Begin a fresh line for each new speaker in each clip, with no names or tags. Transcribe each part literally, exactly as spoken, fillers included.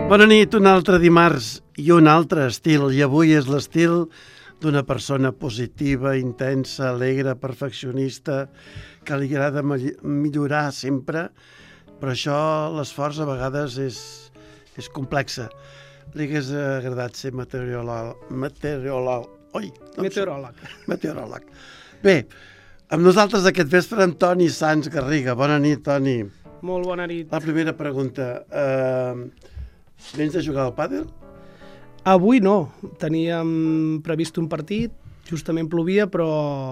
Bona nit, un altre dimarts i un altre estil, i avui és l'estil d'una persona positiva, intensa, alegre, perfeccionista, que li agrada millorar sempre, però això, l'esforç a vegades és, és complexa. Li hagués agradat ser meteoròleg. Meteoròleg. Oi, no
meteoròleg.
Meteoròleg. Bé, amb nosaltres aquest vespre en Toni Sans Garriga. Bona nit, Toni.
Molt bona nit.
La primera pregunta. Eh, vens de jugar al pàdel?
Avui no. Teníem previst un partit, justament plovia, però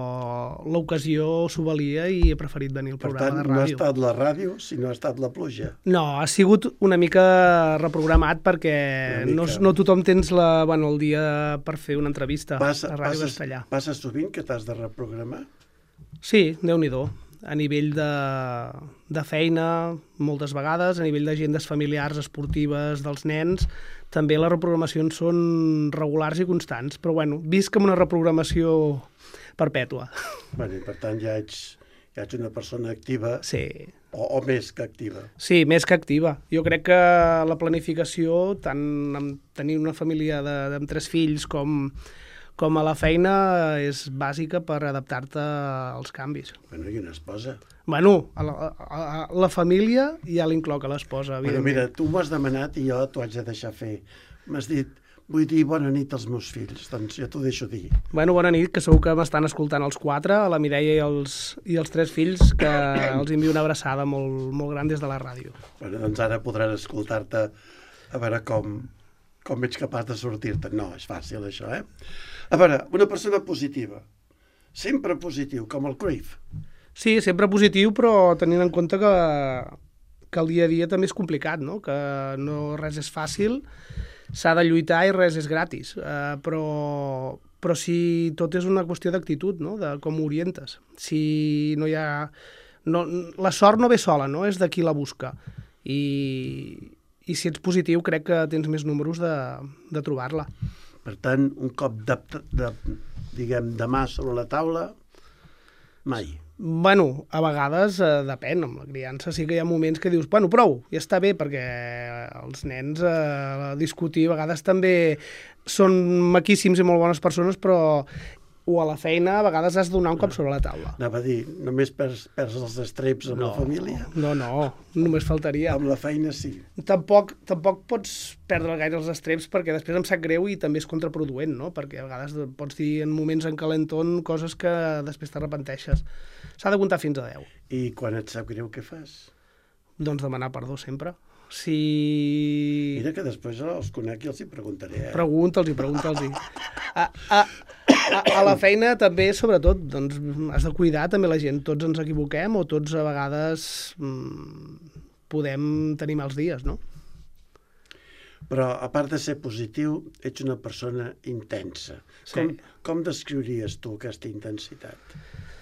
l'ocasió s'ho valia i he preferit venir al programa de ràdio.
Per tant, no ha estat la ràdio, sinó ha estat la pluja.
No, ha sigut una mica reprogramat perquè mica. No, no tothom tens la, bueno, el dia per fer una entrevista
passa,
a Ràdio
passes,
Castellà.
Passa sovint que t'has de reprogramar?
Sí, Déu-n'hi-do. A nivell de, de feina, moltes vegades, a nivell d'agendes familiars, esportives, dels nens, també les reprogramacions són regulars i constants, però bueno, visc amb una reprogramació perpètua.
Bueno, per tant, ja ets, ja ets una persona activa,
sí.
o, o més que activa.
Sí, més que activa. Jo crec que la planificació, tant amb tenir una família de, amb tres fills com... com a la feina és bàsica per adaptar-te als canvis.
Bueno, i una esposa?
Bueno, a la, a, a la família ja l'incloc a l'esposa, evidentment.
Bueno, mira, tu m'ho has demanat i jo t'ho haig de deixar fer. M'has dit, vull dir bona nit als meus fills, doncs jo t'ho deixo dir.
Bueno, bona nit, que segur que m'estan escoltant els quatre, la Mireia i els, i els tres fills, que els envio una abraçada molt, molt gran des de la ràdio.
Bueno, doncs ara podran escoltar-te a veure com, com ets capaç de sortir-te. No, és fàcil això, eh? A veure, una persona positiva, sempre positiu, com el Cruyff.
Sí, sempre positiu, però tenint en compte que, que el dia a dia també és complicat, no? Que no res és fàcil, s'ha de lluitar i res és gratis. Uh, però, però si tot és una qüestió d'actitud, no? De com ho orientes. Si no hi ha... No, la sort no ve sola, no? És de qui la busca. I, i si ets positiu crec que tens més números de, de trobar-la.
Per tant, un cop de, de, diguem, de mà sobre la taula, mai.
Bueno, a vegades eh, depèn, amb la criança sí que hi ha moments que dius, bueno, prou, ja està bé, perquè els nens eh, discutir a vegades també són maquíssims i molt bones persones, però o a la feina a vegades has de donar un cop sobre la taula.
Anava a dir, només perds, perds els estreps amb
no,
la família?
No, no, només faltaria.
Amb la feina sí.
Tampoc, tampoc pots perdre gaire els estreps perquè després em sap greu i també és contraproduent, no? Perquè a vegades pots dir en moments en calentón coses que després t'arrepenteixes. S'ha de comptar fins a deu.
I quan et sap greu, què fas?
Doncs demanar perdó sempre. Si...
Mira que després els conec i els hi preguntaré. Eh?
Pregunta'ls i pregunta'ls-hi. A, a, a, a la feina també, sobretot, doncs, has de cuidar també la gent. Tots ens equivoquem o tots a vegades mmm, podem tenir mals dies, no?
Però, a part de ser positiu, ets una persona intensa.
Sí.
Com, com descriuries tu aquesta intensitat?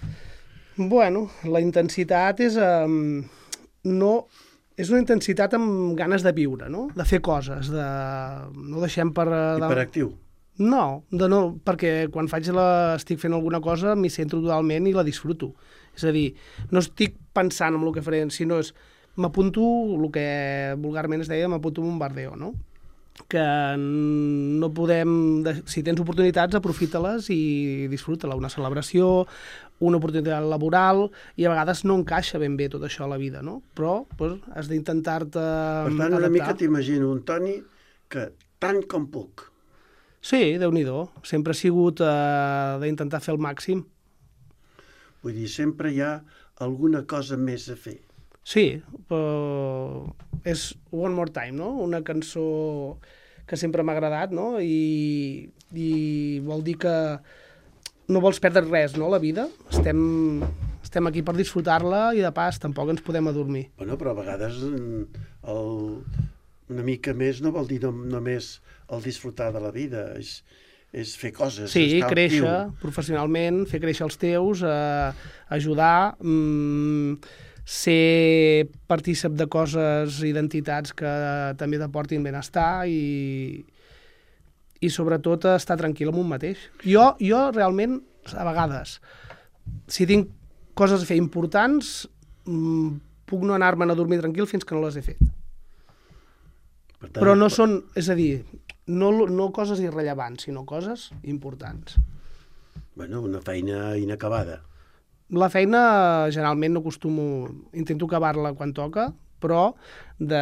Bueno, la intensitat és... Um, no... És una intensitat amb ganes de viure, no? De fer coses, de... no deixem per... De...
Hiperactiu?
No, de no, perquè quan faig la... estic fent alguna cosa m'hi centro totalment i la disfruto. És a dir, no estic pensant en el que faré, sinó és... M'apunto, el que vulgarment es deia, m'apunto un bombardeo, no? Que no podem... Si tens oportunitats, aprofita-les i disfruta-la. Una celebració, una oportunitat laboral, i a vegades no encaixa ben bé tot això a la vida, no? Però pues, has d'intentar-te
adaptar. Per tant, una mica t'imagino un Toni que tant com puc.
Sí, Déu-n'hi-do. Sempre ha sigut eh, d'intentar fer el màxim.
Vull dir, sempre hi ha alguna cosa més a fer.
Sí, però és One More Time, no? Una cançó que sempre m'ha agradat, no? I, i vol dir que no vols perdre res, no, la vida? Estem, estem aquí per disfrutar-la i de pas tampoc ens podem adormir.
Bueno, però a vegades el, una mica més no vol dir no, només el disfrutar de la vida, és, és fer coses.
Sí, créixer professionalment, fer créixer els teus, eh, ajudar... Mm, ser partícip de coses, identitats que també t'aportin benestar i, i sobretot estar tranquil amb un mateix. Jo, jo realment, a vegades, si tinc coses a fer importants, puc no anar-me'n a dormir tranquil fins que no les he fet.
Per tant,
Però no són, és a dir, no, no coses irrellevants, sinó coses importants.
Bueno, una feina inacabada.
La feina, generalment, no acostumo... Intento acabar-la quan toca, però de,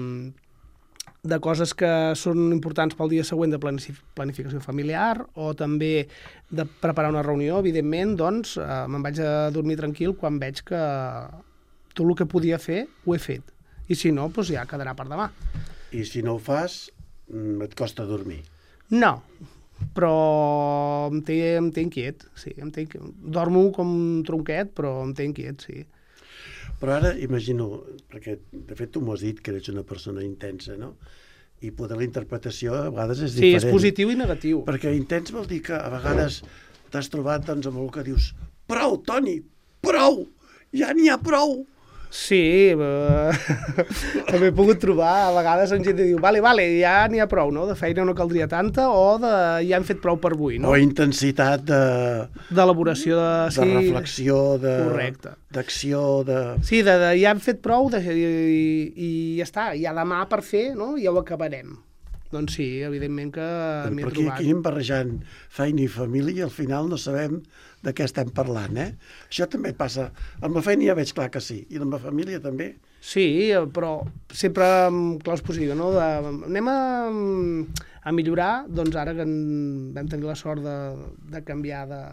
de coses que són importants pel dia següent de planificació familiar o també de preparar una reunió, evidentment, doncs eh, me'n vaig a dormir tranquil quan veig que tot el que podia fer ho he fet. I si no, doncs ja quedarà per demà.
I si no ho fas, et costa dormir.
No, però em té, em té inquiet, sí. Em té, dormo com un tronquet, però em té inquiet, sí.
Però ara imagino, perquè de fet tu m'ho has dit que eres una persona intensa, no? I poder la interpretació a vegades és
sí,
diferent.
Sí, és positiu i negatiu.
Perquè intens vol dir que a vegades t'has trobat doncs, amb el que dius prou, Toni, prou, ja n'hi ha prou.
Sí, eh, també he pogut trobar a vegades en gent que diu vale, vale, ja n'hi ha prou, no? De feina no caldria tanta o de ja hem fet prou per avui, no?
O intensitat de...
D'elaboració de...
De
sí,
reflexió, de...
Correcte.
D'acció, de...
Sí, de, de ja hem fet prou de, i, i ja està, ja demà per fer, no? Ja ho acabarem. Doncs sí, evidentment que m'he
trobat. Però aquí, aquí anem barrejant feina i família i al final no sabem de què estem parlant, eh? Això també passa. Amb la feina ja veig clar que sí, i amb la família també.
Sí, però sempre amb claus positives, no? De, anem a, a millorar, doncs ara que vam tenir la sort de, de canviar de,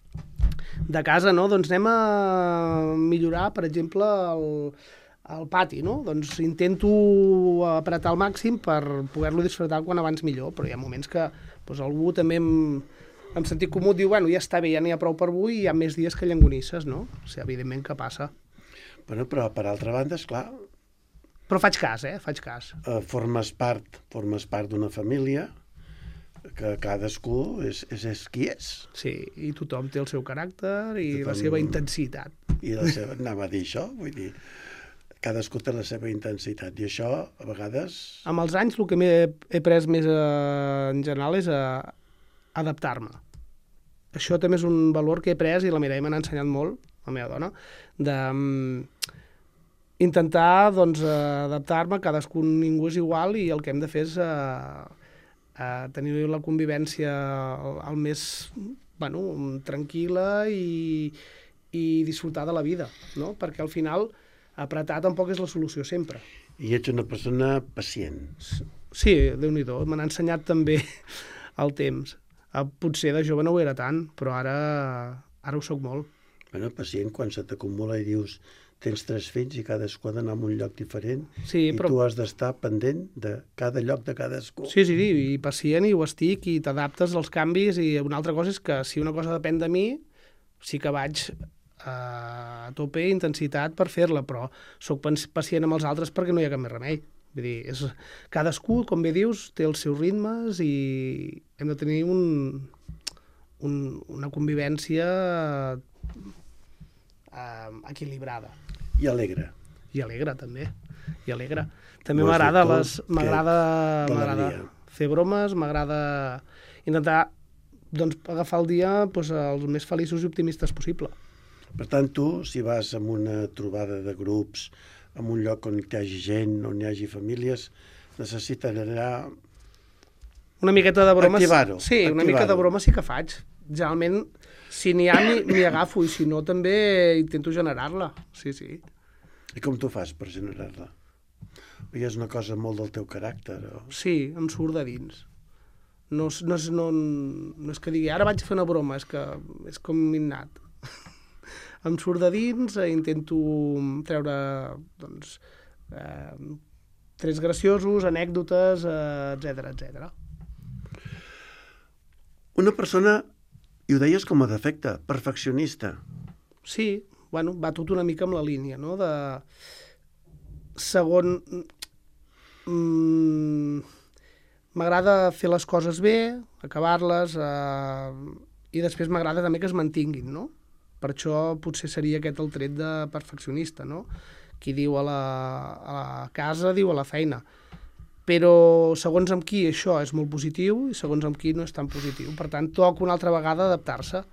de casa, no? Doncs anem a millorar, per exemple, el, el pati, no? Doncs intento apretar al màxim per poder-lo disfrutar quan abans millor, però hi ha moments que doncs, algú també em, en sentit comú diu, bueno, ja està bé, ja n'hi ha prou per avui i hi ha més dies que llangonisses, no? O sigui, evidentment que passa.
Bueno, però per altra banda, esclar...
Però faig cas, eh? Faig cas.
Eh, formes part, formes part d'una família que cadascú és, és, és qui és.
Sí, i tothom té el seu caràcter i
tothom...
la seva intensitat.
I la seva... Anava a dir això, vull dir... Cadascú té la seva intensitat i això, a vegades...
Amb els anys, el que m'he he pres més eh, en general és a adaptar-me. Això també és un valor que he pres i la Mireia m'ha ensenyat molt, la meva dona, de um, intentar doncs, adaptar-me, cadascú ningú és igual i el que hem de fer és uh, uh, tenir la convivència el, el més bueno, tranquil·la i, i disfrutar de la vida, no? Perquè al final apretar tampoc és la solució sempre.
I ets una persona pacient.
Sí, Déu-n'hi-do, me n'ha ensenyat també el temps. Potser de jove no ho era tant, però ara, ara ho soc molt.
Bueno, pacient quan se t'acumula i dius tens tres fills i cadascú ha d'anar a un lloc diferent
sí,
i
però...
tu has d'estar pendent de cada lloc de cadascú.
Sí, sí, sí, i pacient i ho estic i t'adaptes als canvis i una altra cosa és que si una cosa depèn de mi sí que vaig a tope intensitat per fer-la, però sóc pacient amb els altres perquè no hi ha cap més remei. Vull dir, és, cadascú, com bé dius, té els seus ritmes i hem de tenir un, un, una convivència eh, equilibrada.
I alegre.
I alegre, també. I alegre. També m'agrada les... M'agrada m'agrada fer bromes, m'agrada intentar doncs, agafar el dia doncs, els més feliços i optimistes possible.
Per tant, tu, si vas a una trobada de grups, en un lloc on hi hagi gent, on hi hagi famílies, necessitarà...
Una miqueta de broma...
Activar-ho.
Sí, una mica de broma sí que faig. Generalment, si n'hi ha, m'hi agafo, i si no, també intento generar-la. Sí, sí.
I com tu fas per generar-la? I és una cosa molt del teu caràcter? O...
Sí, em surt de dins. No, no, és, no, no és que digui, ara vaig a fer una broma, és que és com innat. Em surt de dins, eh, intento treure doncs, eh, trets graciosos, anècdotes, eh, etcètera, etcètera.
Una persona, i ho deies com a defecte, perfeccionista.
Sí, bueno, va tot una mica amb la línia, no? De segon... Mm, m'agrada fer les coses bé, acabar-les, eh, i després m'agrada també que es mantinguin, no? Per això potser seria aquest el tret de perfeccionista, no? Qui diu a la, a la casa, diu a la feina. Però segons amb qui això és molt positiu i segons amb qui no és tan positiu. Per tant, toca una altra vegada adaptar-se.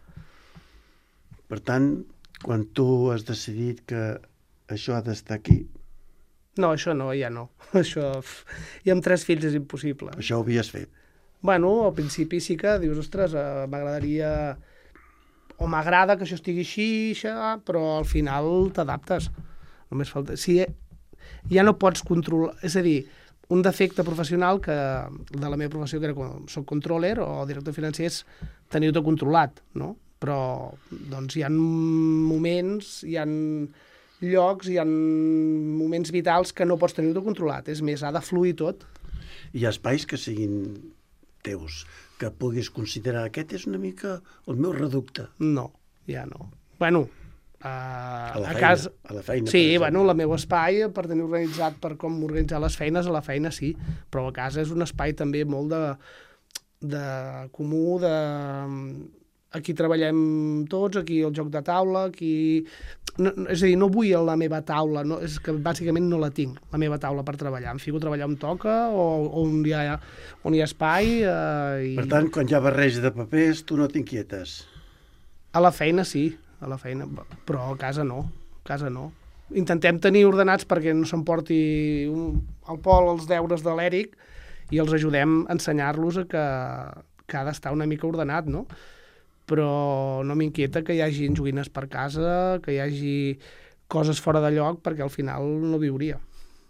Per tant, quan tu has decidit que això ha d'estar aquí...
No, això no, ja no. Això, i amb tres fills és impossible.
Això ho havies fet.
Bueno, al principi sí que dius, ostres, eh, m'agradaria... O m'agrada que això estigui així, això, però al final t'adaptes. Només falta... Si ja no pots controlar... És a dir, un defecte professional que de la meva professió, que era com soc controller o director financer, és tenir-ho controlat, no? Però doncs hi ha moments, hi ha llocs, hi ha moments vitals que no pots tenir-ho controlat. És més, ha de fluir tot.
Hi ha espais que siguin teus, que puguis considerar aquest és una mica el meu reducte.
No, ja no. Bueno, a,
a, la
a
feina,
casa...
a la feina.
Sí, bueno, el meu espai, per tenir organitzat per com organitzar les feines, a la feina sí, però a casa és un espai també molt de, de comú, de... Aquí treballem tots, aquí el joc de taula, aquí... No, és a dir, no vull la meva taula, no, és que bàsicament no la tinc, la meva taula per treballar. Em fico a treballar on toca o, o on, hi ha, on hi ha espai. Eh, i...
Per tant, quan hi ha barreja de papers, tu no t'inquietes.
A la feina sí, a la feina, però a casa no, a casa no. Intentem tenir ordenats perquè no s'emporti un, el Pol els deures de l'Èric i els ajudem a ensenyar-los a que, que ha d'estar una mica ordenat, no? Però no m'inquieta que hi hagi joguines per casa, que hi hagi coses fora de lloc, perquè al final no viuria.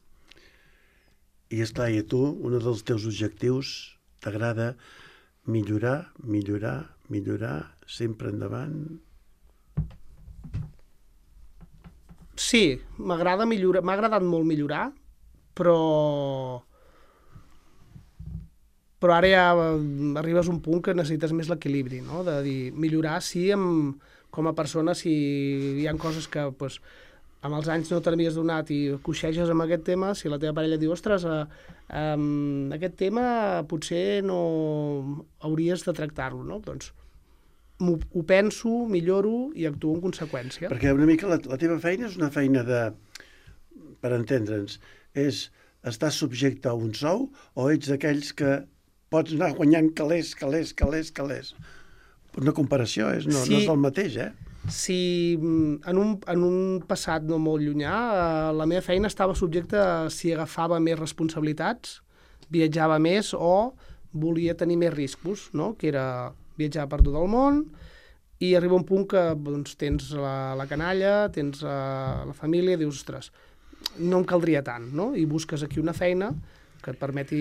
I esclar, i a tu, un dels teus objectius t'agrada millorar, millorar, millorar, sempre endavant?
Sí, m'agrada millorar, m'ha agradat molt millorar, però... però ara ja arribes a un punt que necessites més l'equilibri, no? De dir, millorar sí, amb, com a persona, si hi ha coses que pues, amb els anys no te n'havies donat i coixeges amb aquest tema, si la teva parella diu, ostres, eh, eh, aquest tema potser no hauries de tractar-lo, no? Doncs ho penso, milloro i actuo en conseqüència.
Perquè una mica la, la teva feina és una feina de, per entendre'ns, és estar subjecte a un sou o ets d'aquells que pots anar guanyant calés, calés, calés, calés. Una comparació, és, no, sí, no és el mateix, eh?
Si en un, en un passat no molt llunyà, la meva feina estava subjecta a si agafava més responsabilitats, viatjava més o volia tenir més riscos, no? Que era viatjar per tot el món i arriba un punt que doncs, tens la, la canalla, tens la, la família i dius, ostres, no em caldria tant, no? I busques aquí una feina que et permeti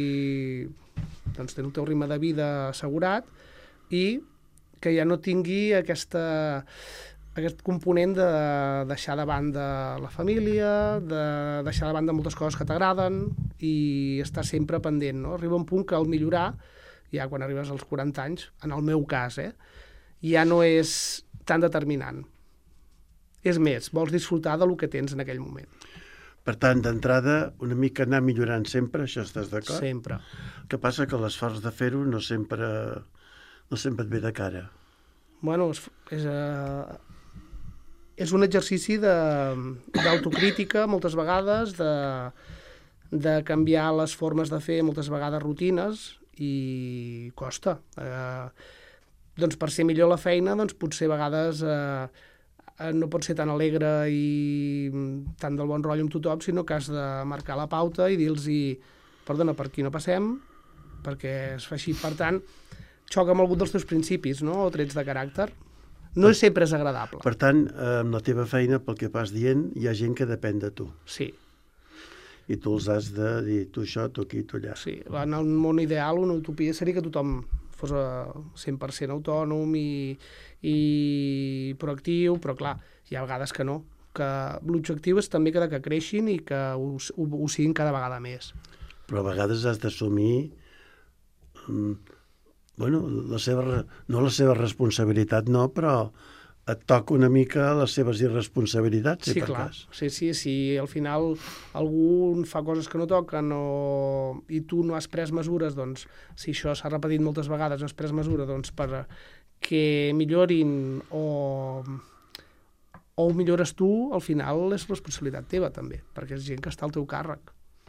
doncs, tenir el teu ritme de vida assegurat i que ja no tingui aquesta, aquest component de deixar de banda la família, de deixar de banda moltes coses que t'agraden i estar sempre pendent, no? Arriba un punt que al millorar, ja quan arribes als quaranta anys, en el meu cas, eh, ja no és tan determinant. És més, vols disfrutar del que tens en aquell moment.
Per tant, d'entrada, una mica anar millorant sempre, això estàs d'acord?
Sempre.
El que passa que l'esforç de fer-ho no sempre, no sempre et ve de cara.
Bueno, és, és, uh, és un exercici d'autocrítica moltes vegades, de, de canviar les formes de fer moltes vegades rutines i costa. Uh, doncs per ser millor la feina, doncs potser a vegades... Uh, no pot ser tan alegre i tan del bon rotllo amb tothom, sinó que has de marcar la pauta i dir-los, perdona, per aquí no passem, perquè es fa així. Per tant, xoca amb algun dels teus principis, no? O trets de caràcter. No per, sempre és agradable.
Per tant, amb la teva feina, pel que vas dient, hi ha gent que depèn de tu.
Sí.
I tu els has de dir, tu això, tu aquí, tu allà.
Sí, en el món ideal, una utopia seria que tothom fos cent per cent autònom i, i proactiu, però clar, hi ha vegades que no, que l'objectiu és també que, que creixin i que ho, ho, ho siguin cada vegada més.
Però a vegades has d'assumir mm, bueno, la seva, no la seva responsabilitat, no, però et toca una mica les seves irresponsabilitats, si
sí,
per
clar.
cas.
Sí, sí, si al final algú fa coses que no toquen o... i tu no has pres mesures, doncs, si això s'ha repetit moltes vegades, no has pres mesura, doncs, per que millorin o... o ho millores tu, al final és responsabilitat teva, també, perquè és gent que està al teu càrrec.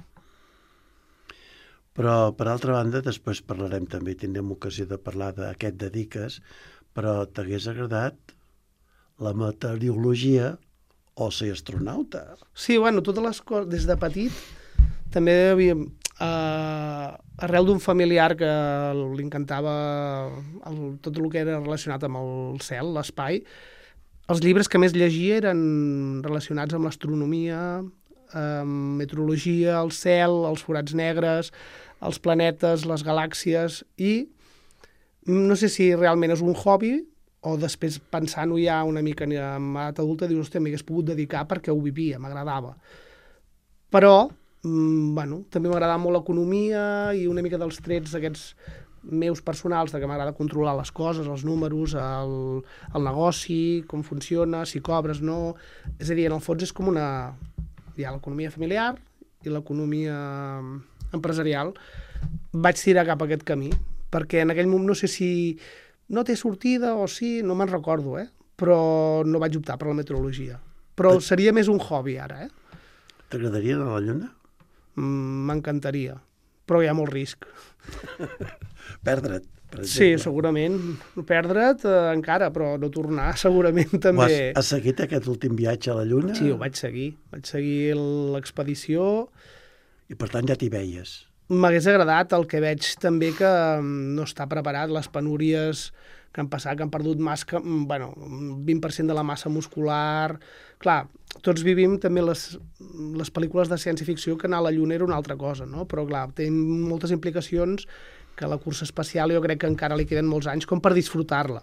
Però, per altra banda, després parlarem també, tindrem ocasió de parlar de què et dediques, però t'hagués agradat la meteorologia o ser astronauta.
Sí, bueno, totes les coses, des de petit, també havia, eh, arrel d'un familiar que li encantava el, tot el que era relacionat amb el cel, l'espai, els llibres que més llegia eren relacionats amb l'astronomia, amb meteorologia, el cel, els forats negres, els planetes, les galàxies, i no sé si realment és un hobby o després pensant-ho ja una mica en edat adulta dius, hòstia, m'hi hagués pogut dedicar perquè ho vivia, m'agradava. Però, mmm, bueno, també m'agradava molt l'economia i una mica dels trets aquests meus personals, de que m'agrada controlar les coses, els números, el, el negoci, com funciona, si cobres, no... És a dir, en el fons és com una... Hi ha l'economia familiar i l'economia empresarial. Vaig tirar cap a aquest camí, perquè en aquell moment no sé si no té sortida o sí, no me'n recordo, eh? Però no vaig optar per la meteorologia. Però seria més un hobby ara, eh?
T'agradaria anar a la Lluna?
M'encantaria, però hi ha molt risc.
Perdre't, per exemple.
Sí, segurament. Perdre't eh, encara, però no tornar, segurament també.
Has, has seguit aquest últim viatge a la Lluna?
Sí, ho vaig seguir. Vaig seguir l'expedició.
I per tant ja t'hi veies.
M'hagués agradat, el que veig també que no està preparat, les penúries que han passat, que han perdut massa, bueno, vint per cent de la massa muscular. Clar, tots vivim també les, les pel·lícules de ciència-ficció que anar a la Lluna era una altra cosa, no? Però clar, té moltes implicacions que la cursa espacial jo crec que encara li queden molts anys com per disfrutar-la.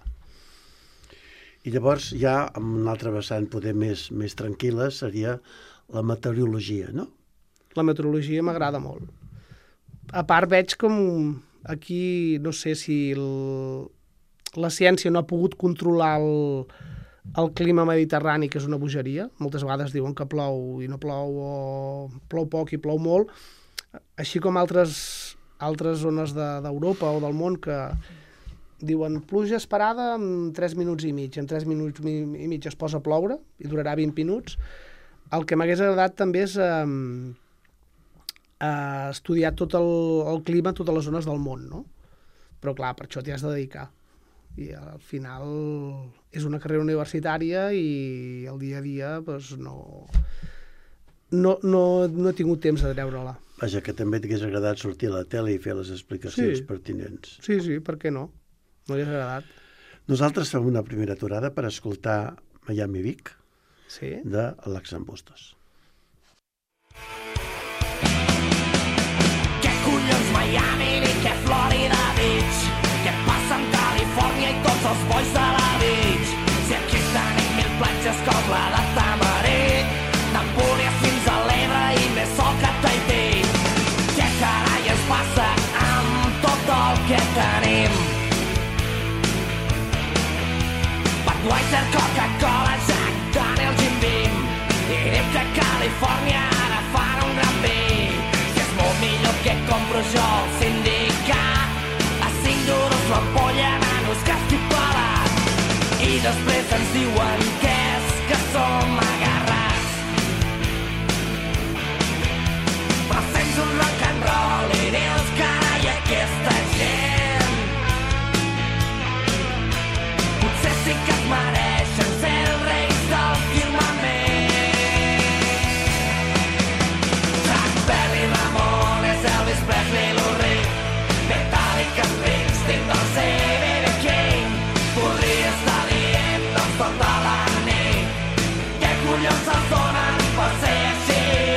I llavors ja, amb una altra vessant poder més, més tranquil·la, seria la meteorologia, no?
La meteorologia m'agrada molt. A part veig com aquí, no sé si el, la ciència no ha pogut controlar el, el clima mediterrani, que és una bogeria. Moltes vegades diuen que plou i no plou, o plou poc i plou molt. Així com altres, altres zones d'Europa de, o del món que diuen pluja esperada en tres minuts i mig. En tres minuts i mig es posa a ploure i durarà vint minuts. El que m'hagués agradat també és eh, eh, estudiar tot el, el clima en totes les zones del món, no? Però clar, per això t'hi has de dedicar. I al final és una carrera universitària i el dia a dia doncs, no, no, no, no he tingut temps de treure-la.
Vaja, que també t'hagués agradat sortir a la tele i fer les explicacions
sí.
pertinents.
Sí, sí, per què no? M'hagués agradat.
Nosaltres fem una primera aturada per escoltar Miami Vic,
sí?
de Alexandre Bustos.
Què collons Miami ni què Florida Beach? Què passa amb Califòrnia i tots els bois de la beach? Si aquí tenim mil platges com la de Tamarit, d'Empúries fins a l'Ebre i més sol que Tahití. Què carai es passa amb tot el que tenim? Budweiser, Coca-Cola, Jack Daniel, Jim Beam. I diu que Califòrnia ara fan un gran vi. Si és molt millor que compro jo al sindicat, a cinc duros l'ampolla, nanos, que estic pelat. I després ens diuen que és que som agarrats. Però sents un rock and roll i dius, carai, aquesta gent potser sí que es mereixen ser els reis del firmament. Chuck Berry, Ramones, Elvis Presley, Lou Reed, Metallica, Springsteen, Dorsey, B B King. Podria estar dient doncs tota la nit què collons els donen per ser així.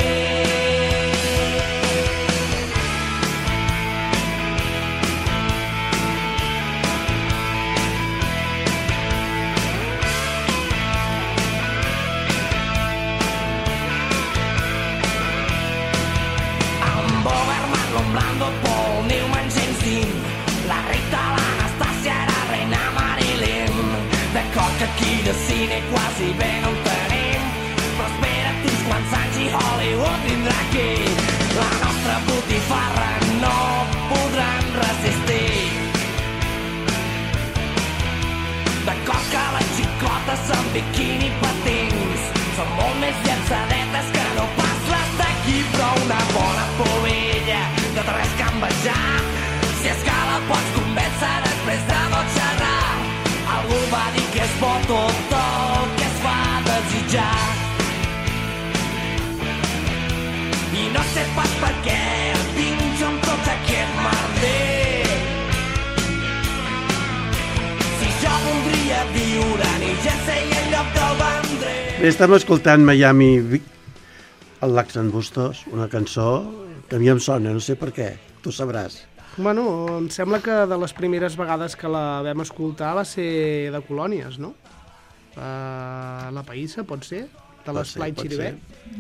Blando, Paul Newman, James Dean, la Rita, l'Anastàcia, era reina Marilyn. D'acord que aquí de cine quasi bé no en tenim, però espera't uns quants anys i Hollywood vindrà aquí. La nostra botifarra no podran resistir. D'acord que les xicotes amb biquini patins són molt més llançadetes que no pas les d'aquí, però una bona pobilla no té res que envejar. Si és que la pots convèncer després de tot xerrar. Algú va dir que és bo tot el que es fa desitjar. perquè vinc jo amb tot aquest merder. Si jo voldria viure a New Jersey en lloc del Vendrell.
Bé, estem escoltant Miami Vic, el Lacs en Bustos, una cançó que a mi em sona, no sé per què, tu sabràs.
Bueno, em sembla que de les primeres vegades que la vam escoltar va ser de Colònies, no? Uh, la Païssa, pot ser? De l'Esplai Xirivec.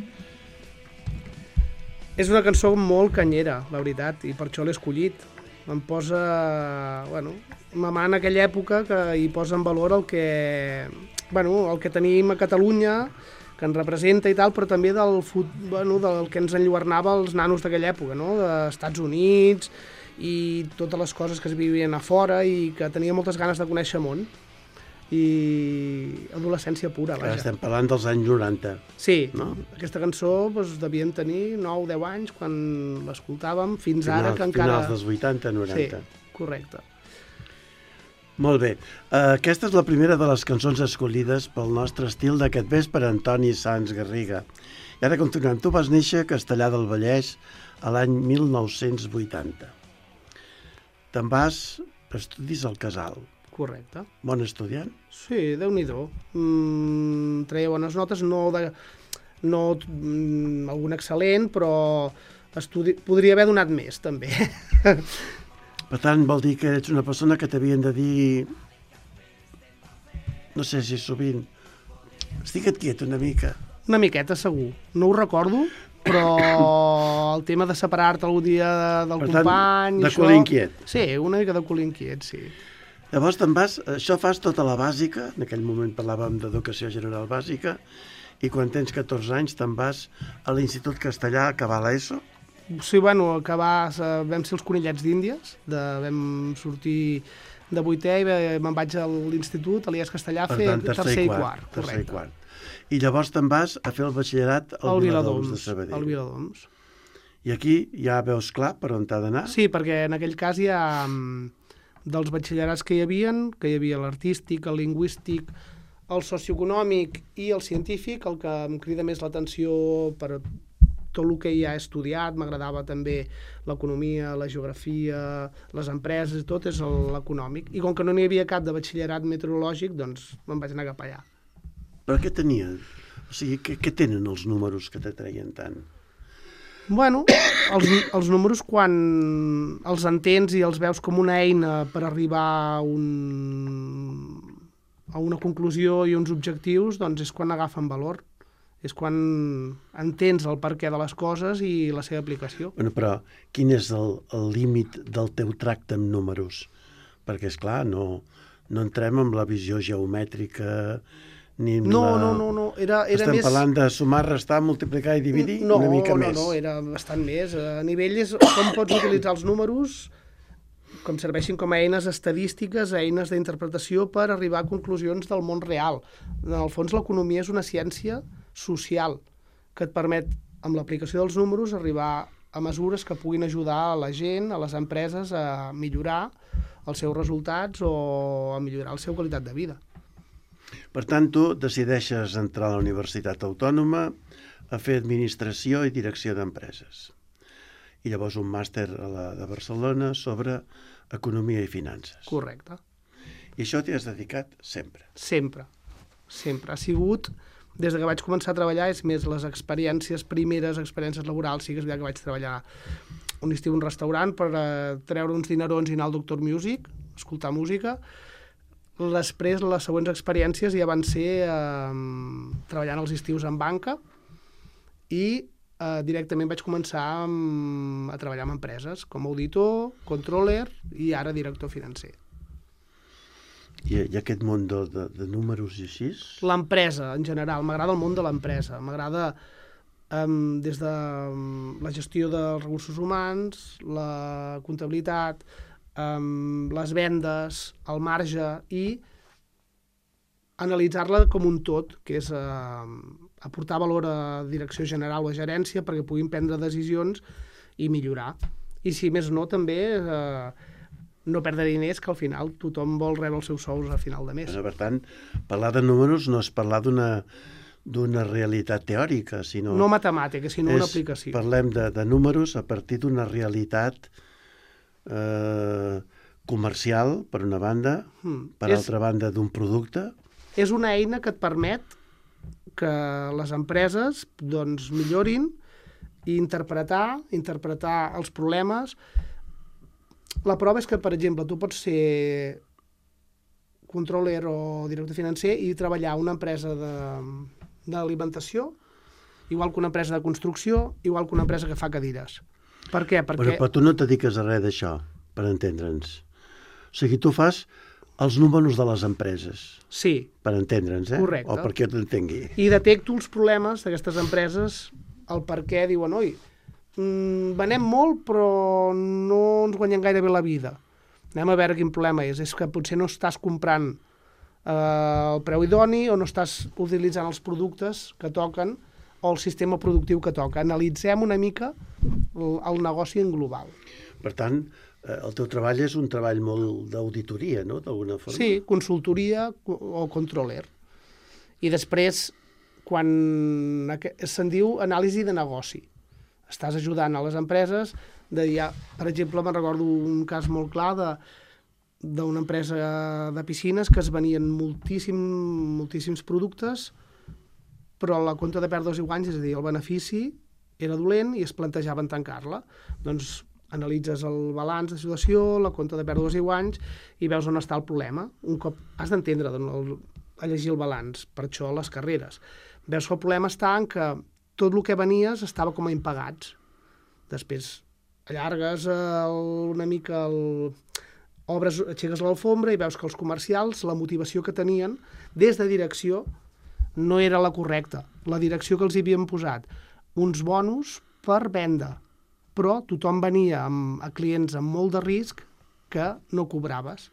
És una cançó molt canyera, la veritat, i per això l'he escollit. Em posa... Bueno, mamà en aquella època que hi posa en valor el que... Bueno, el que tenim a Catalunya, que ens representa i tal, però també del, fut... bueno, del que ens enlluernava els nanos d'aquella època, no? Dels Estats Units i totes les coses que es vivien a fora i que tenia moltes ganes de conèixer món. I adolescència pura, vaja.
Estem parlant dels anys noranta.
Sí,
no?
Aquesta cançó doncs, devien tenir nou o deu anys quan l'escoltàvem, fins
Finals,
ara que encara...
Finals dels vuitanta noranta.
Sí, correcte.
Molt bé. Uh, aquesta és la primera de les cançons escollides pel nostre estil d'aquest vespre, Antoni Sans Garriga. I ara continuem. Tu vas néixer a Castellar del Vallès a l'any mil nou-cents vuitanta. Te'n vas a estudis al Casal.
Correcte.
Bon estudiant?
Sí, Déu-n'hi-do. Mm, treia bones notes, no, de, no mm, algun excel·lent, però estudi... podria haver donat més, també.
Per tant, vol dir que ets una persona que t'havien de dir... No sé si sovint... Estigue't quiet una mica.
Una miqueta, segur. No ho recordo, però el tema de separar-te algun dia del
per tant,
company...
de
això...
cul inquiet.
Sí, una mica de cul inquiet, sí.
Llavors te'n vas, això fas tota la bàsica, en aquell moment parlàvem d'educació general bàsica, i quan tens catorze anys te'n vas a l'Institut Castellà a acabar l'ESO?
Sí, bueno, acabar, vam ser els conillets d'Índies, de, vam sortir de vuitè i me'n vaig a l'institut, a l'I E S Castellà, a fer
tant, tercer,
tercer i
quart,
quart.
Tercer i quart. I llavors te'n vas a fer el batxillerat al Viladoms de Sabadell.
Al Viladoms.
I aquí ja veus clar per on t'ha d'anar?
Sí, perquè en aquell cas hi ha... dels batxillerats que hi havien, que hi havia l'artístic, el lingüístic, el socioeconòmic i el científic, el que em crida més l'atenció per tot el que ja he estudiat, m'agradava també l'economia, la geografia, les empreses, tot és l'econòmic. I com que no n'hi havia cap de batxillerat meteorològic, doncs me'n vaig anar cap allà.
Però què tenia? O sigui, què, què tenen els números que t'atreien tant?
Bueno, els, els números quan els entens i els veus com una eina per arribar a, un, a una conclusió i uns objectius, doncs és quan agafen valor. És quan entens el perquè de les coses i la seva aplicació.
Bueno, però quin és el, el límit del teu tracte amb números? Perquè, és clar, no, no entrem amb la visió geomètrica... Ni
no,
la...
no, no, no, era, era
Estem
més...
parlant de sumar, restar, multiplicar i dividir
no,
una mica
no,
més.
No, no, era bastant més. A nivell és com pots utilitzar els números, com serveixin com a eines estadístiques, eines d'interpretació per arribar a conclusions del món real. En el fons, l'economia és una ciència social que et permet, amb l'aplicació dels números, arribar a mesures que puguin ajudar a la gent, a les empreses, a millorar els seus resultats o a millorar la seva qualitat de vida.
Per tant, tu decideixes entrar a la Universitat Autònoma a fer administració i direcció d'empreses. I llavors un màster a la de Barcelona sobre economia i finances.
Correcte.
I això t'hi has dedicat sempre?
Sempre. Sempre. Ha sigut, des que vaig començar a treballar, és més les experiències, primeres experiències laborals, sí que és veritat que vaig treballar un estiu a un restaurant per uh, treure uns dinerons i anar al Doctor Music, escoltar música. Després, les següents experiències ja van ser eh, treballant els estius en banca i eh, directament vaig començar amb, a treballar en empreses, com a auditor, controller i ara director financer.
I, i aquest món de, de, de números i així?
L'empresa, en general. M'agrada el món de l'empresa. M'agrada eh, des de la gestió dels recursos humans, la comptabilitat, Um, les vendes, el marge i analitzar-la com un tot, que és uh, aportar valor a direcció general o a gerència perquè puguin prendre decisions i millorar. I si més no, també uh, no perdre diners, que al final tothom vol rebre els seus sous a final de mes.
Bueno, per tant, parlar de números no és parlar d'una d'una realitat teòrica, sinó...
No matemàtica, sinó
és,
una aplicació.
Parlem de, de números a partir d'una realitat eh, comercial, per una banda,
Mm.
per
És-
altra banda d'un producte.
És una eina que et permet que les empreses doncs, millorin i interpretar, interpretar els problemes. La prova és que, per exemple, tu pots ser controller o director financer i treballar a una empresa de- d'alimentació, igual que una empresa de construcció, igual que una empresa que fa cadires. Per què? Perquè...
Però, però tu no et dediques a res d'això, per entendre'ns. O sigui, tu fas els números de les empreses,
Sí,
per entendre'ns, eh?
Correcte.
O perquè t'entengui.
i detecto els problemes d'aquestes empreses, el per què diuen, oi, mm, venem molt però no ens guanyem gaire bé la vida. Anem a veure quin problema és. És que potser no estàs comprant eh, el preu idoni o no estàs utilitzant els productes que toquen o el sistema productiu que toca. Analitzem una mica el, el negoci en global.
Per tant, eh, el teu treball és un treball molt d'auditoria, no?, d'alguna forma.
Sí, consultoria co- o controller. I després, quan aque- se'n diu anàlisi de negoci. Estàs ajudant a les empreses de dir, ah, per exemple, me'n recordo un cas molt clar de d'una empresa de piscines que es venien moltíssim, moltíssims productes, però la compta de pèrdues i guanys, és a dir, el benefici era dolent i es plantejaven tancar-la. Doncs analitzes el balanç de situació, la compta de pèrdues i guanys i veus on està el problema. Un cop has d'entendre el, a llegir el balanç, per això les carreres. Veus que el problema està en que tot el que venies estava com a impagats. Després allargues el, una mica el... obres, aixeques l'alfombra i veus que els comercials, la motivació que tenien des de direcció no era la correcta. La direcció que els hi havien posat, uns bonus per venda, però tothom venia amb, a clients amb molt de risc que no cobraves.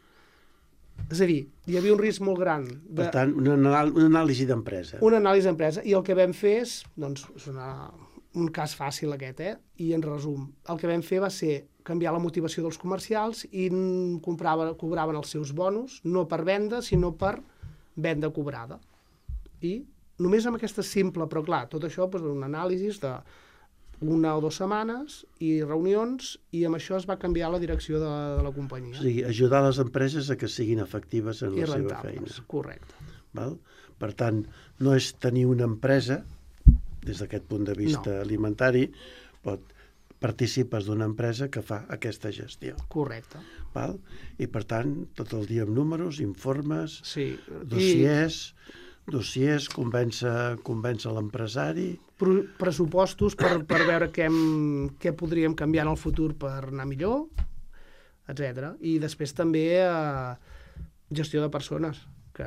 És a dir, hi havia un risc molt gran. De,
Per tant, una, anal- una anàlisi d'empresa.
una anàlisi d'empresa, i el que vam fer és, doncs, és una, un cas fàcil aquest, eh? I en resum, el que vam fer va ser canviar la motivació dels comercials i n- comprava, cobraven els seus bonus, no per venda, sinó per venda cobrada. I només amb aquesta simple, però clar, tot això, doncs, un anàlisi de una o dues setmanes i reunions, i amb això es va canviar la direcció de, de la companyia.
O sigui, ajudar les empreses a que siguin efectives en
I
la seva
rentables,
feina.
correcte.
Val? Per tant, no és tenir una empresa, des d'aquest punt de vista
No.
alimentari, pot, participes d'una empresa que fa aquesta gestió.
Correcte.
Val? I per tant, tot el dia amb números, informes,
Sí.
dossiers, dossiers, convèncer, convèncer l'empresari.
Pro- pressupostos per, per veure què, hem, què podríem canviar en el futur per anar millor, etcètera. I després també eh, gestió de persones, que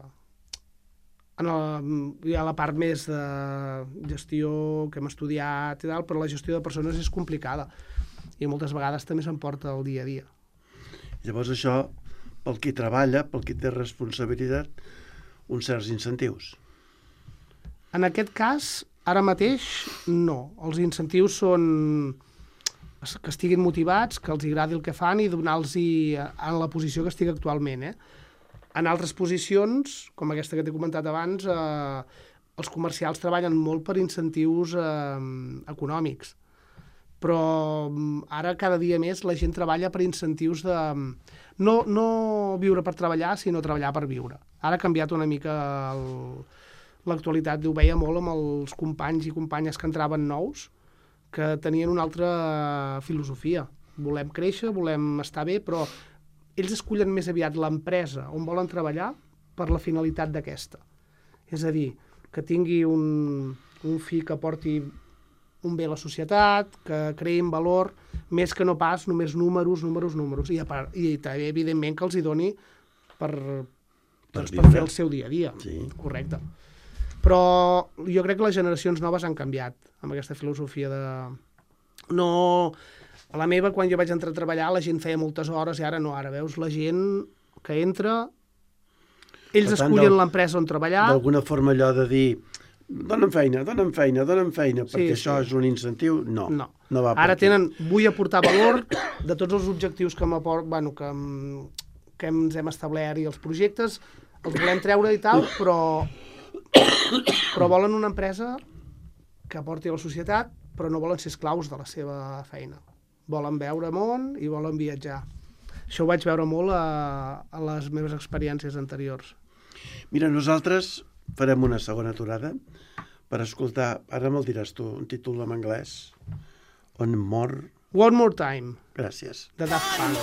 en el, hi ha la part més de gestió que hem estudiat i tal, però la gestió de persones és complicada i moltes vegades també s'emporta el dia a dia.
Llavors això, pel qui treballa, pel qui té responsabilitat, uns certs incentius.
En aquest cas, ara mateix, no. Els incentius són que estiguin motivats, que els agradi el que fan i donar-los en la posició que estic actualment. Eh? En altres posicions, com aquesta que t'he comentat abans, eh, els comercials treballen molt per incentius eh, econòmics. Però ara cada dia més la gent treballa per incentius de... No, no viure per treballar, sinó treballar per viure. Ara ha canviat una mica el... l'actualitat, ho veia molt amb els companys i companyes que entraven nous, que tenien una altra filosofia. Volem créixer, volem estar bé, però ells escullen més aviat l'empresa on volen treballar per la finalitat d'aquesta. És a dir, que tingui un, un fi que porti un bé a la societat, que creïn valor, més que no pas només números, números, números. I, a part, i també, evidentment, que els hi doni per,
Per
doncs, per
viure.
fer el seu dia a dia.
Sí.
Correcte. Però jo crec que les generacions noves han canviat amb aquesta filosofia de... No... A la meva, quan jo vaig entrar a treballar, la gent feia moltes hores i ara no. Ara veus la gent que entra... Ells
Per tant,
escullen
del-
l'empresa on treballar.
D'alguna forma allò de dir dona'm feina, dona'm feina, dona'm feina,
Sí,
perquè
sí.
això és un incentiu, no.
No.
no va per
Ara
aquí.
tenen... Vull aportar valor de tots els objectius que, bueno, que, que ens hem establert i els projectes, els volem treure i tal, però però volen una empresa que aporti a la societat, però no volen ser esclaus de la seva feina. Volen veure món i volen viatjar. Això ho vaig veure molt a, a les meves experiències anteriors.
Mira, nosaltres farem una segona aturada per escoltar, ara me'l diràs tu, un títol en anglès, One More...
One More Time.
Gràcies.
De Daft Punk.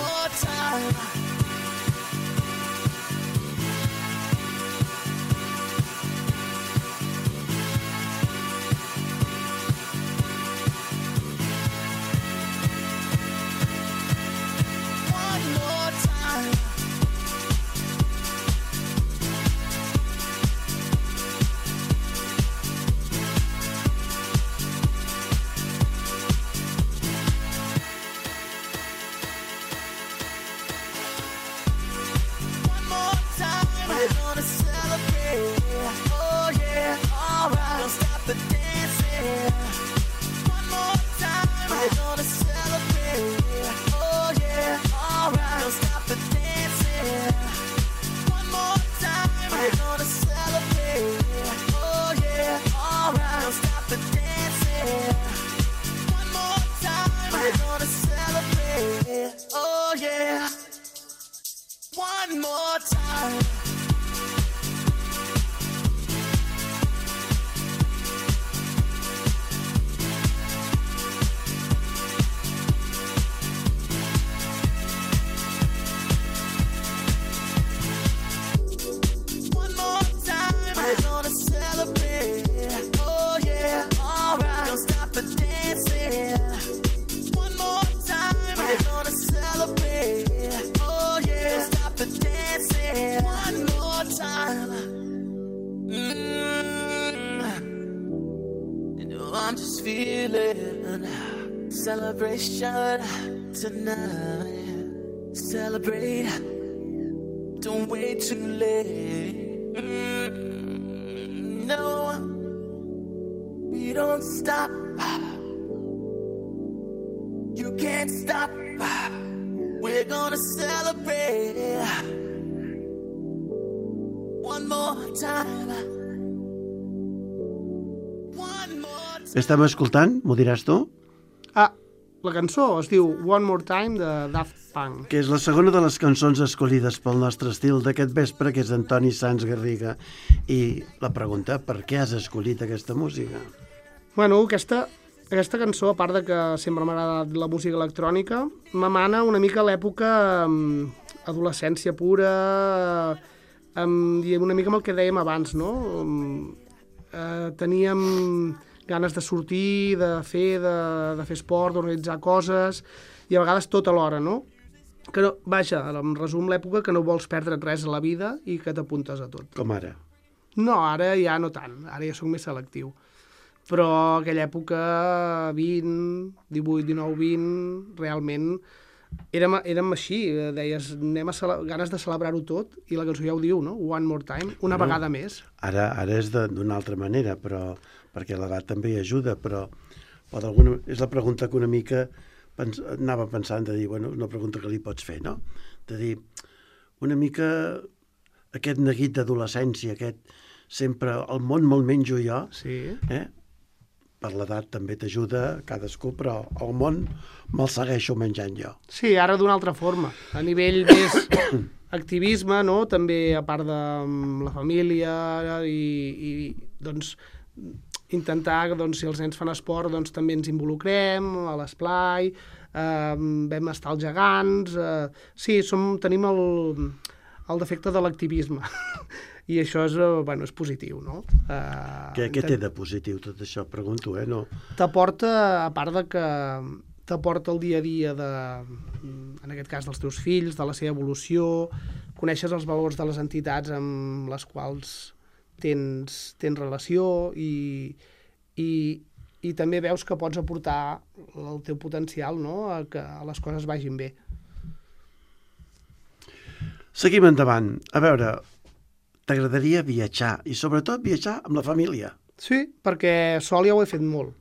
Celebration tonight. Celebrate. Don't wait too late. Mm, no, we don't stop. You can't stop. We're gonna celebrate one more time. One more time.
Estem escoltant? M'ho diràs tu?
Ah, la cançó es diu One More Time de Daft Punk.
Que és la segona de les cançons escollides pel nostre estil d'aquest vespre, que és Antoni Sans Garriga. I la pregunta, per què has escollit aquesta música?
Bueno, aquesta, aquesta cançó, a part de que sempre m'ha agradat la música electrònica, m'emana una mica a l'època um, adolescència pura, um, i una mica amb el que dèiem abans, no? Um, uh, teníem ganes de sortir, de fer, de, de fer esport, d'organitzar coses, i a vegades tot alhora, no? Que no, vaja, en resum, l'època que no vols perdre res a la vida i que t'apuntes a tot.
Com ara?
No, ara ja no tant, ara ja soc més selectiu. Però aquella època, vint, divuit, dinou, vint, realment érem, érem així, deies, anem a cele- ganes de celebrar-ho tot, i la cançó ja ho diu, no? One more time, una
Bueno,
vegada més.
Ara, ara és de- d'una altra manera, però perquè l'edat també hi ajuda, però, però d'alguna, és la pregunta que una mica pens, anava pensant de dir, bueno, una pregunta que li pots fer, no? De dir, una mica aquest neguit d'adolescència, aquest sempre, el món me'l menjo jo,
Sí.
eh? Per l'edat també t'ajuda cadascú, però el món me'l segueixo menjant jo.
Sí, ara d'una altra forma. A nivell més activisme, no? També a part de mm, la família i, i doncs, intentar, doncs, si els nens fan esport, doncs també ens involucrem a l'esplai, eh, vam estar als gegants... Eh, sí, som, tenim el, el defecte de l'activisme. I això és, eh, bueno, és positiu, no? Eh,
Què, què té de positiu tot això? Pregunto, eh? No.
T'aporta, a part de que t'aporta el dia a dia de, en aquest cas dels teus fills, de la seva evolució, coneixes els valors de les entitats amb les quals tens, tens relació i, i, i també veus que pots aportar el teu potencial, no? A que les coses vagin bé.
Seguim endavant. A veure, t'agradaria viatjar, i sobretot viatjar amb la família.
Sí, perquè sol ja ho he fet molt.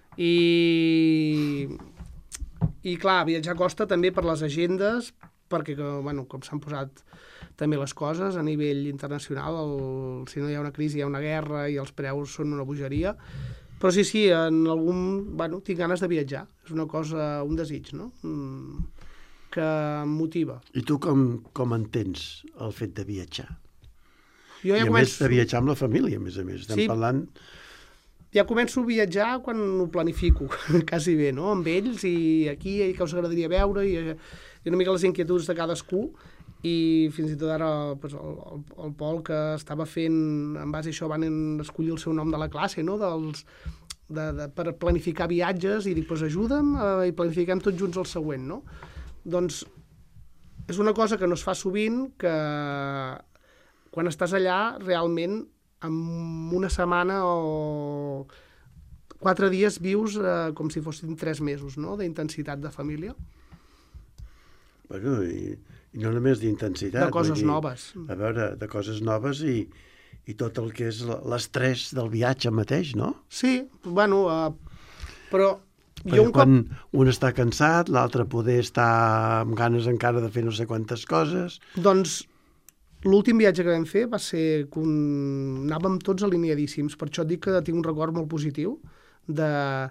I, i clar, viatjar costa també per les agendes, perquè, bueno, com s'han posat també les coses a nivell internacional. El, si no hi ha una crisi, hi ha una guerra i els preus són una bogeria. Però sí, sí, en algun... Bueno, tinc ganes de viatjar. És una cosa, un desig, no? Mm, que em motiva.
I tu com, com entens el fet de viatjar?
Jo ja
I a
començo...
més de viatjar amb la família, a més a més. Estem
Sí.
parlant...
Ja començo a viatjar quan ho planifico, quasi bé, no? Amb ells i aquí, i que us agradaria veure, i, i una mica les inquietuds de cadascú. I fins i tot ara pues, el, el, el Pol, que estava fent, en base a això van escollir el seu nom de la classe, no? Dels, de, de, per planificar viatges, i dic, pues, ajuda'm eh, i planifiquem tots junts el següent, no? Doncs és una cosa que no es fa sovint, que quan estàs allà realment en una setmana o quatre dies vius eh, com si fossin tres mesos, no?, d'intensitat de família.
Bueno, i, i no només d'intensitat.
De coses
vull dir,
noves.
A veure, de coses noves i, i tot el que és l'estrès del viatge mateix, no?
Sí, bueno, uh, però
Perquè
jo un
quan
cop...
un està cansat, l'altre poder estar amb ganes encara de fer no sé quantes coses.
Doncs l'últim viatge que vam fer va ser que un... anàvem tots alineadíssims, per això et dic que tinc un record molt positiu de...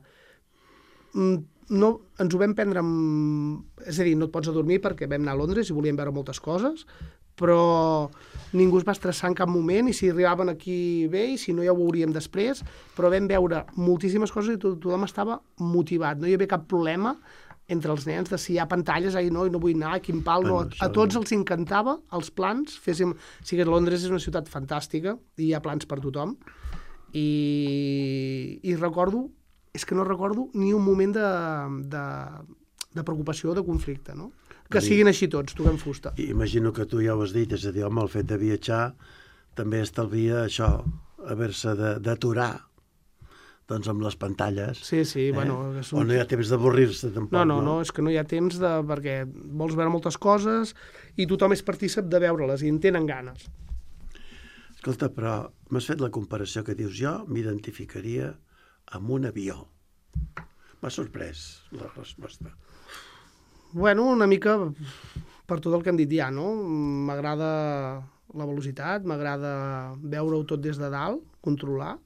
No, ens ho vam prendre amb... És a dir, no et pots adormir perquè vam anar a Londres i volíem veure moltes coses, però ningú es va estressar en cap moment, i si arribaven aquí bé, i si no ja ho veuríem després, però vam veure moltíssimes coses i to tothom estava motivat. No hi havia cap problema entre els nens de si hi ha pantalles, ai no, no vull anar, quin pal, no.
Bueno,
A tots els encantava els plans, féssim... O sigui que Londres és una ciutat fantàstica i hi ha plans per tothom, i, i recordo és que no recordo ni un moment de, de, de preocupació o de conflicte, no? Que
Sí.
siguin així tots, toquem fusta.
I imagino que tu ja ho has dit, és a dir, home, el fet de viatjar també estalvia això, haver-se d'aturar doncs amb les pantalles.
Sí, sí,
eh?
bueno... És
O
un...
no hi ha temps d'avorrir-se, tampoc,
No, no, no, és que no hi ha temps de... perquè vols veure moltes coses i tothom és partícip de veure-les i en tenen ganes.
Escolta, però m'has fet la comparació que dius, jo m'identificaria amb un avió. M'ha sorprès la resposta.
Bueno, una mica per tot el que hem dit ja, no? M'agrada la velocitat, m'agrada veure-ho tot des de dalt, controlar,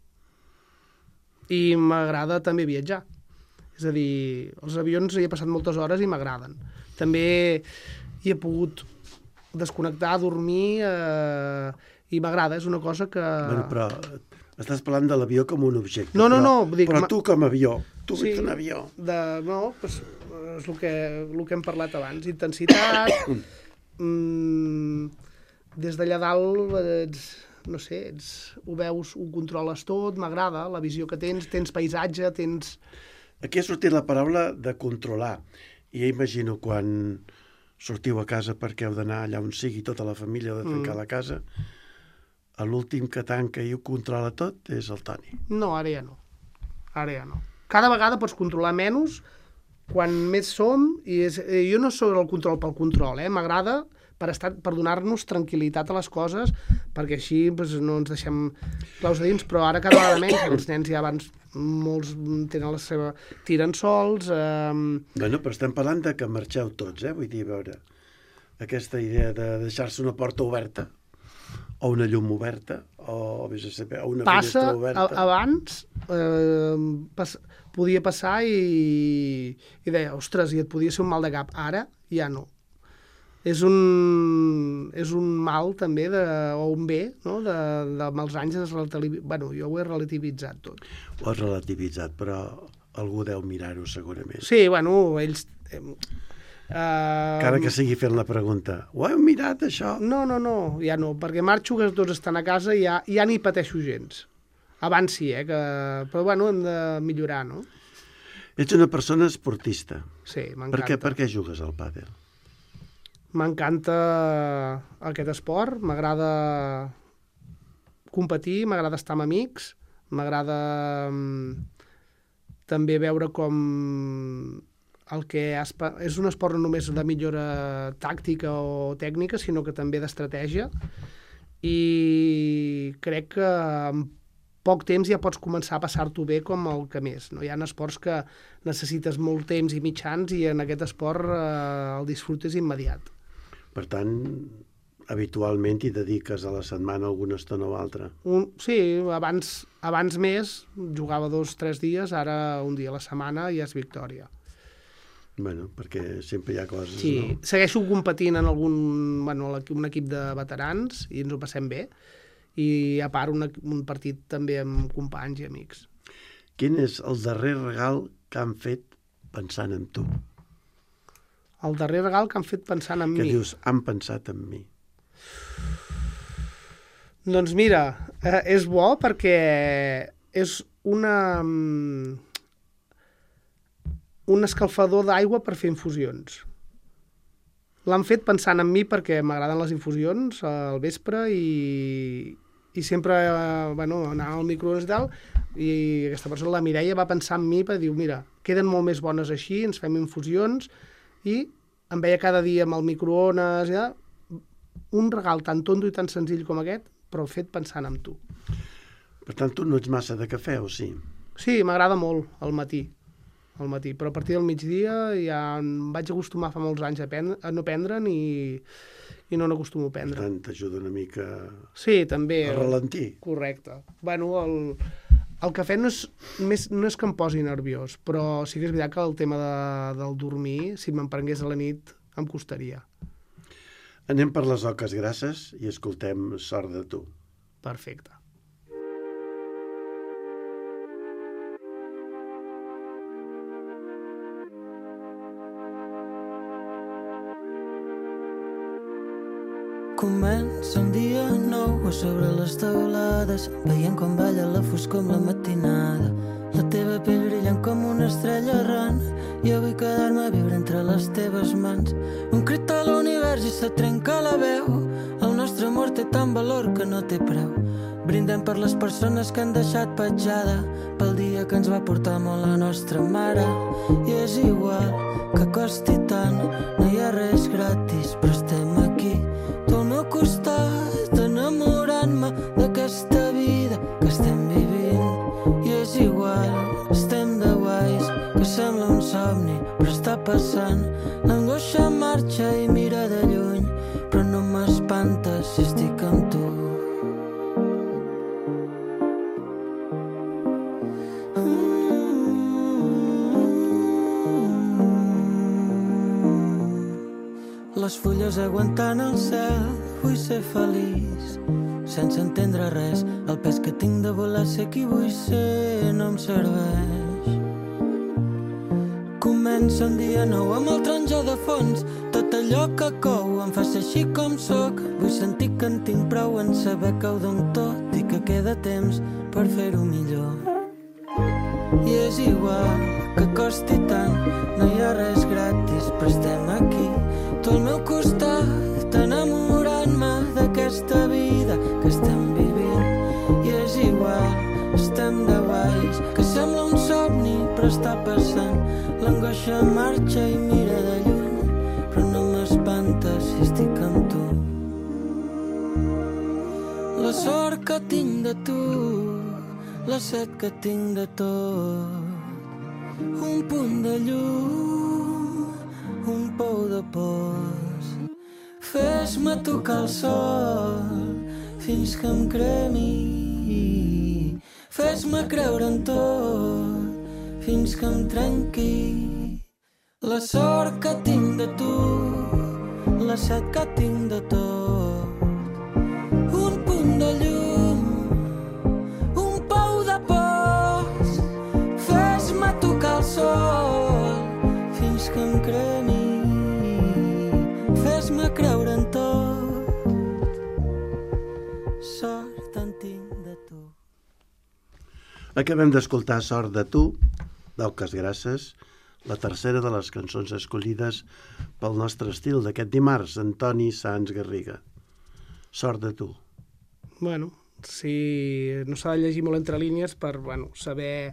i m'agrada també viatjar. És a dir, els avions hi he passat moltes hores i m'agraden. També hi he pogut desconnectar, dormir, eh, i m'agrada, és una cosa que...
Bueno, però estàs parlant de l'avió com un objecte.
No, no,
però,
no, vull dir,
Però
ma-
tu com a avió, tu
Sí,
ets un avió.
De, no, pues, és el que, el que hem parlat abans. Intensitat, mm, des d'allà dalt, ets, no sé, ets, ho veus, ho controles tot, m'agrada la visió que tens, tens paisatge, tens...
Aquí ha sortit la paraula de controlar. I ja imagino quan sortiu a casa perquè heu d'anar allà on sigui tota la família o de tancar mm. la casa, l'últim que tanca i ho controla tot és el Toni.
No, ara ja no. Ara ja no. Cada vegada pots controlar menys quan més som, i és, jo no soc el control pel control, eh? M'agrada per, estar, per donar-nos tranquil·litat a les coses, perquè així pues, no ens deixem claus de dins, però ara cada vegada menys, els nens ja abans molts tenen la seva... tiren sols... Eh...
Bueno, però estem parlant de que marxeu tots, eh? Vull dir, a veure, aquesta idea de deixar-se una porta oberta, o una llum oberta, o, vés a saber, o una
Passa,
finestra oberta.
a, abans eh, pas, podia passar i, i deia, ostres, i et podia ser un mal de cap. Ara ja no. És un, és un mal també, de, o un bé, no? de, de mals anys. Es relativi... bueno, jo ho he relativitzat tot.
Ho has relativitzat, però algú deu mirar-ho segurament.
Sí, bueno, ells... Eh, Uh,
Encara que sigui fent la pregunta, ho heu mirat, això?
No, no, no, ja no, perquè marxo, que tots estan a casa i ja, ja ni pateixo gens. Abans sí, eh, que... però bueno, hem de millorar, no?
Ets una persona esportista.
Sí,
Per
m'encanta.
què, per què jugues al pàdel?
M'encanta aquest esport, m'agrada competir, m'agrada estar amb amics, m'agrada mm, també veure com el que has, és un esport no només de millora tàctica o tècnica, sinó que també d'estratègia, i crec que en poc temps ja pots començar a passar-t'ho bé com el que més. No? Hi ha esports que necessites molt temps i mitjans, i en aquest esport eh, el disfrute és immediat.
Per tant, habitualment hi dediques a la setmana alguna estona o altra.
Un, sí, abans, abans més, jugava dos o tres dies, ara un dia a la setmana ja és victòria.
Bueno, perquè sempre hi ha coses,
sí,
no?
Segueixo competint en algun, bueno, un equip de veterans i ens ho passem bé. I a part un, un partit també amb companys i amics.
Quin és el darrer regal que han fet pensant en tu?
El darrer regal que han fet pensant en
que
mi?
Que dius, han pensat en mi.
Doncs mira, eh, és bo perquè és una... un escalfador d'aigua per fer infusions. L'han fet pensant en mi perquè m'agraden les infusions al vespre i, i sempre bueno, anava al microones i tal, i aquesta persona, la Mireia, va pensar en mi per dir, mira, queden molt més bones així, ens fem infusions, i em veia cada dia amb el microones, ja, un regal tan tonto i tan senzill com aquest, però fet pensant en tu.
Per tant, tu no ets massa de cafè, o sí?
Sí, m'agrada molt al matí. al matí, però a partir del migdia ja em vaig acostumar fa molts anys a, prendre, a no prendre'n i, i no n'acostumo a prendre.
Per tant, t'ajuda una mica
sí, també,
a ralentir.
Correcte. Bueno, el, el cafè no és, més, no és que em posi nerviós, però sí que és veritat que el tema de, del dormir, si me'n prengués a la nit, em costaria.
Anem per les oques grasses i escoltem Sort de tu.
Perfecte.
Comença un dia nou a sobre les teulades, veient com balla la foscor amb la matinada. La teva pell brillant com una estrella errant, i jo vull quedar-me a viure entre les teves mans. Un crit a l'univers i se trenca la veu, el nostre amor té tant valor que no té preu. Brindem per les persones que han deixat petjada, pel dia que ens va portar molt la nostra mare. I és igual que costi tant, no hi ha res gratis, però estem aquí, tu al meu costat, enamorant-me d'aquesta vida que estem vivint. I és igual, estem de guais, que sembla un somni, però està passant. L'angoixa marxa i mira de lluny, però no m'espanta si estic amb tu. Les fulles aguantant el cel, vull ser feliç, sense entendre res. El pes que tinc de volar ser qui vull ser no em serveix. Comença un dia nou amb el taronja de fons, tot allò que cou em fa ser així com sóc. Vull sentir que en tinc prou en saber que ho dono tot i que queda temps per fer-ho millor. I és igual que costi tant, no hi ha res gratis, però estem aquí, tu al meu costat, enamorant-me d'aquesta vida que estem vivint. I és igual, estem de guais, que sembla un somni, però està passant. L'angoixa marxa i mira de lluny, però no m'espanta si estic amb tu. La sort que tinc de tu, la set que tinc de tot, un punt de llum, un pou de pols. Fes-me tocar el sol fins que em cremi, fes-me creure en tot fins que em trenqui. La sort que tinc de tu, la set que tinc de tot, un punt de llum, un pou de pols. Fes-me tocar el sol fins que em cremi, fes-me creure en tot, sort en tinc de tu.
Acabem d'escoltar Sort de tu, d'Oques Grasses, la tercera de les cançons escollides pel nostre estil d'aquest dimarts, Antoni Sans Garriga. Sort de tu.
Bueno, si no s'ha de llegir molt entre línies per bueno, saber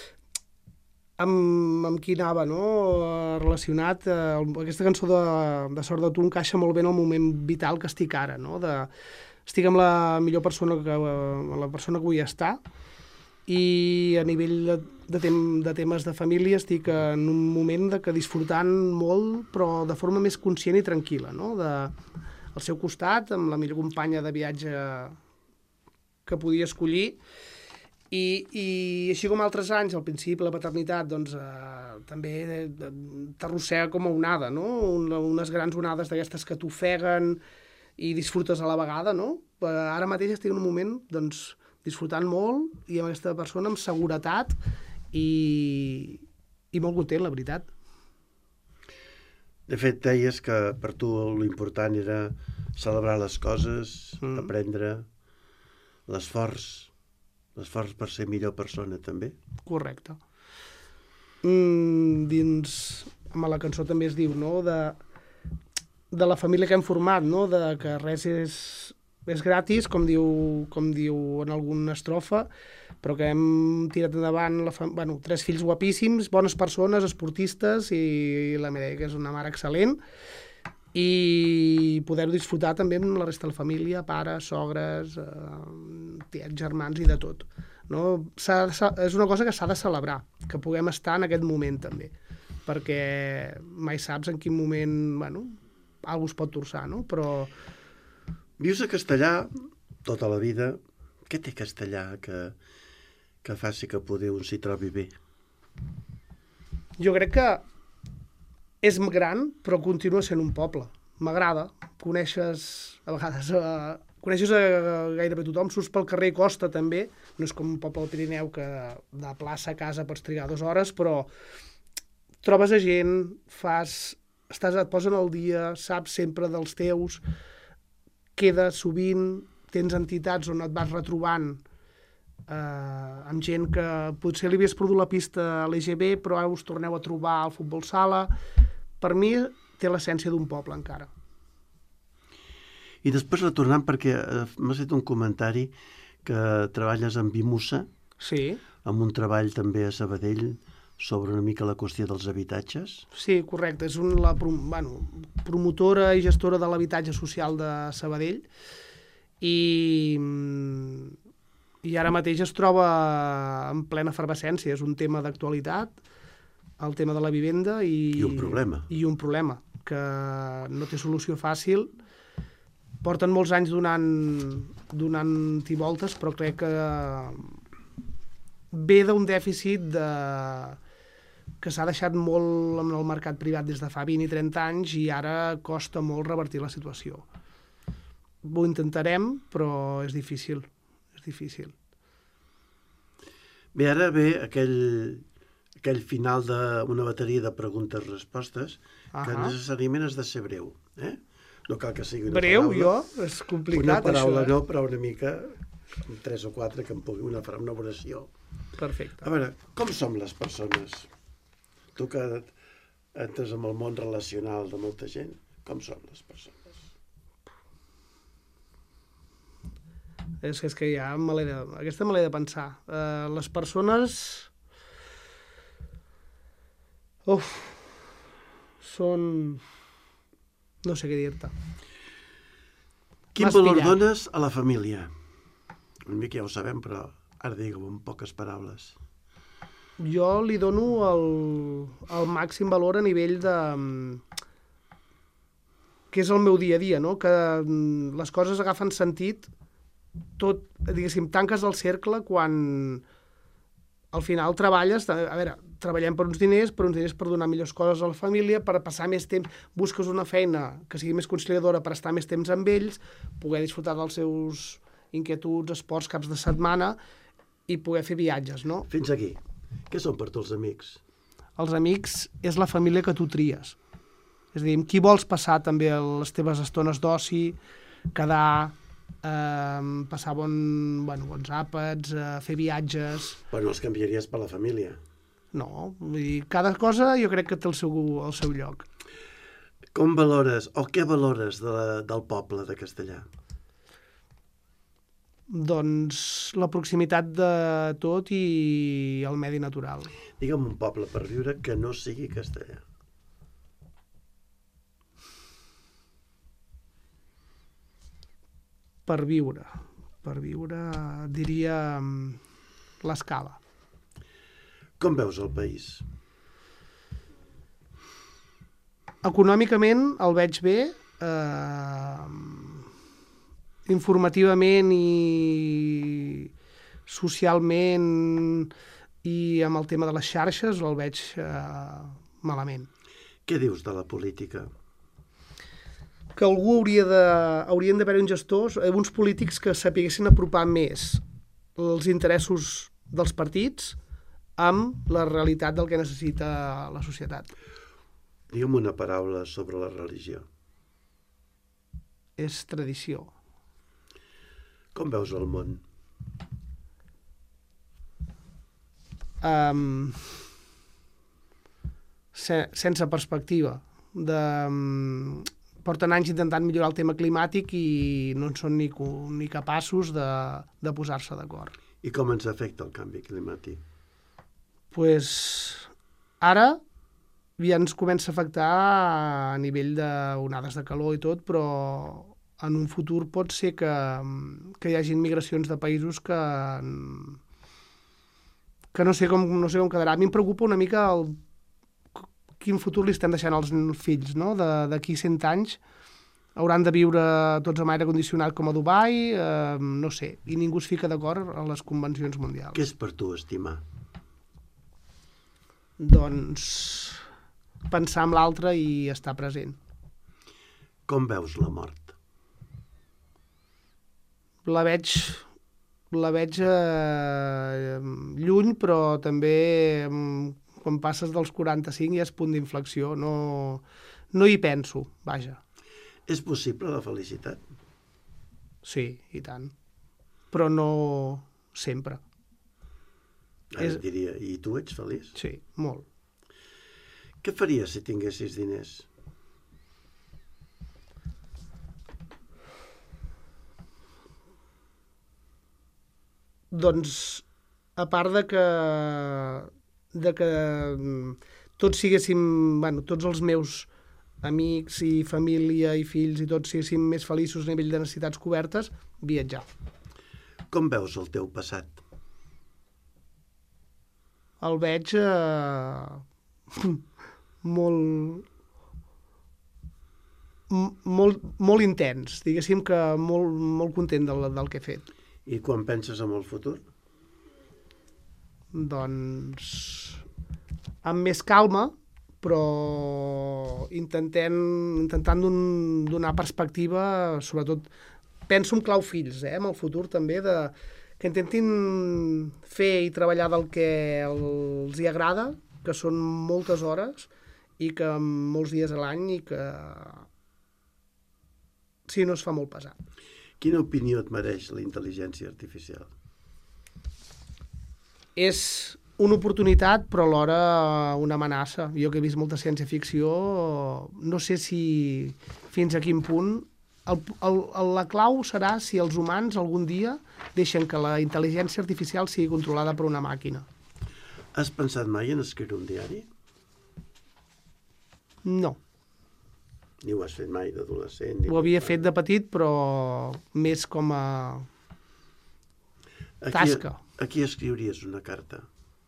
amb, amb qui anava, no? Relacionat. Eh, aquesta cançó de, de Sort de tu encaixa molt bé en el moment vital que estic ara, no? De, estic amb la millor persona que, la persona que vull estar, i a nivell de, de, tem, de temes de família estic en un moment de que disfrutant molt, però de forma més conscient i tranquil·la, no? De, al seu costat, amb la millor companya de viatge que podia escollir. I, i així com altres anys, al principi la paternitat doncs, eh, també t'arrossega com a onada, no? Un, unes grans onades d'aquestes que t'ofeguen i disfrutes a la vegada, no? Ara mateix estic en un moment doncs, disfrutant molt i amb aquesta persona amb seguretat i, i molt content, la veritat.
De fet, deies que per tu l'important era celebrar les coses, mm. aprendre l'esforç, l'esforç per ser millor persona, també.
Correcte. Mm, dins, amb la cançó també es diu, no?, de, de la família que hem format, no?, de que res és, és gratis, com diu, com diu en alguna estrofa, però que hem tirat endavant la fam... bueno, tres fills guapíssims, bones persones, esportistes, i la Mireia, que és una mare excel·lent, i poder-ho disfrutar també amb la resta de la família, pares, sogres, eh, tiets, germans i de tot. No? S'ha de, és una cosa que s'ha de celebrar, que puguem estar en aquest moment també, perquè mai saps en quin moment, bueno, algú es pot torçar, no? Però...
Vius a Castellà tota la vida. Què té Castellà que, que faci que poder un s'hi trobi bé?
Jo crec que és gran, però continua sent un poble. M'agrada. Coneixes, a vegades, a, coneixes a, a gairebé tothom, surts pel carrer i costa també. No és com un poble del Pirineu que de plaça a casa pots trigar dues hores, però trobes a gent, fas, estàs, et posen al dia, saps sempre dels teus, quedes sovint, tens entitats on et vas retrobant eh, amb gent que potser li havies perdut la pista a l'E G B, però ara us torneu a trobar al futbol sala. Per mi té l'essència d'un poble encara.
I després retornant, perquè eh, m'has fet un comentari que treballes amb Vimusa,
sí.
amb un treball també a Sabadell sobre una mica la qüestió dels habitatges.
Sí, correcte. És un, la prom, bueno, promotora i gestora de l'habitatge social de Sabadell i, i ara mateix es troba en plena efervescència. És un tema d'actualitat, el tema de la vivenda i,
I un problema.
I un problema que no té solució fàcil. Porten molts anys donant, donant-hi voltes, però crec que ve d'un dèficit de... que s'ha deixat molt en el mercat privat des de fa vint i trenta anys i ara costa molt revertir la situació. Ho intentarem, però és difícil. És difícil.
Bé, ara ve aquell, aquell final d'una bateria de preguntes-respostes que uh-huh. necessàriament has de ser breu. Eh? No cal que sigui una
breu,
paraula.
jo? És complicat,
una paraula
això, eh?
no, però una mica, tres o quatre, que em pugui una, una oració.
Perfecte.
A veure, com som les persones? Tu que entres en el món relacional de molta gent, com són les persones?
És, és que ja me l'he de, aquesta me l'he de pensar. Uh, les persones... Uf, són... No sé què dir-te.
Quin valor dones a la família? Una mica ja ho sabem, però ara digue-ho en poques paraules.
Jo li dono el, el màxim valor a nivell de... que és el meu dia a dia, no? Que les coses agafen sentit, tot, diguéssim, tanques el cercle quan al final treballes, a veure, treballem per uns diners, per uns diners per donar millors coses a la família, per passar més temps, busques una feina que sigui més conciliadora per estar més temps amb ells, poder disfrutar dels seus inquietuds, esports, caps de setmana i poder fer viatges, no?
Fins aquí. Què són per tu els amics?
Els amics és la família que tu tries. És a dir, amb qui vols passar també les teves estones d'oci, quedar, eh, passar bon, bueno, bons àpats, eh, fer viatges...
Bueno, els canviaries per la família.
No, vull dir, cada cosa jo crec que té el seu, el seu lloc.
Com valores, o què valores de la, del poble de Castellà?
Doncs la proximitat de tot i el medi natural.
Digue'm un poble per viure que no sigui Castellà.
Per viure, per viure diria l'Escala.
Com veus el país?
Econòmicament el veig bé, eh, informativament i socialment i amb el tema de les xarxes el veig eh, malament.
Què dius de la política?
Que algú hauria de, haurien d'haver uns gestors, uns polítics que sapiguessin apropar més els interessos dels partits amb la realitat del que necessita la societat.
Digue'm una paraula sobre la religió.
És tradició.
Com veus el món?
Um, se, sense perspectiva. De, um, porten anys intentant millorar el tema climàtic i no en són ni, ni capaços de, de posar-se d'acord.
I com ens afecta el canvi climàtic?
Pues, ara ja ens comença a afectar a nivell d'onades de calor i tot, però en un futur pot ser que, que hi hagi migracions de països que, que no sé com, no sé com quedarà. A mi em preocupa una mica el, quin futur li estem deixant als fills, no? D'aquí cent anys hauran de viure tots amb aire condicionat com a Dubai, eh, no sé, i ningú es fica d'acord a les convencions mundials.
Què és per tu estimar?
Doncs pensar en l'altre i estar present.
Com veus la mort?
La veig, la veig eh, lluny, però també eh, quan passes dels quaranta-cinc ja és punt d'inflexió. No, no hi penso, vaja.
És possible la felicitat?
Sí, i tant. Però no sempre.
Ara
és...
diria, i tu ets feliç?
Sí, molt.
Què faries si tinguessis diners?
Doncs, a part de que, de que tots siguéssim, bueno, tots els meus amics i família i fills i tots siguéssim més feliços a nivell de necessitats cobertes, viatjar.
Com veus el teu passat?
El veig eh, molt, molt, molt intens, diguéssim que molt, molt content del, del que he fet.
I quan penses en el futur?
Doncs amb més calma, però intentem, intentant don, donar perspectiva, sobretot penso en clau fills, eh, amb el futur també, de, que intentin fer i treballar del que els hi agrada, que són moltes hores i que molts dies a l'any i que sí, no es fa molt pesat.
Quina opinió et mereix la intel·ligència artificial?
És una oportunitat, però alhora una amenaça. Jo que he vist molta ciència-ficció, no sé si fins a quin punt... El, el, la clau serà si els humans algun dia deixen que la intel·ligència artificial sigui controlada per una màquina.
Has pensat mai en escriure un diari?
No.
Ni ho has fet mai d'adolescent?
Ho havia fet de petit, però més com a tasca.
A qui escriuries una carta?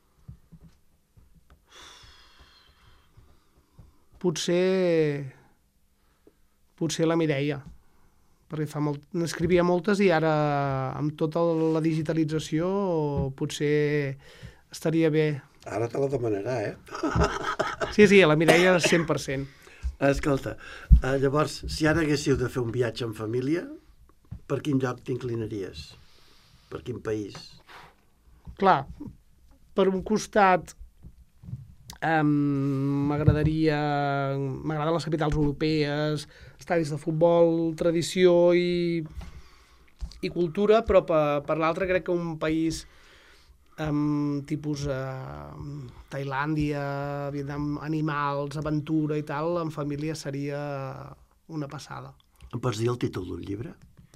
Potser... Potser la Mireia, perquè fa molt... n'escrivia moltes i ara, amb tota la digitalització, potser estaria bé.
Ara te la demanarà, eh?
Sí, sí, la Mireia cent per cent.
Escolta, uh, llavors, si ara haguéssiu de fer un viatge en família, per quin lloc t'inclinaries? Per quin país?
Clar, per un costat um, m'agradaria... M'agraden les capitals europees, estadis de futbol, tradició i, i cultura, però per, per l'altre crec que un país um, tipus uh, Tailàndia, Vietnam, animals, aventura i tal, en família seria una passada.
Em pots dir el títol d'un llibre?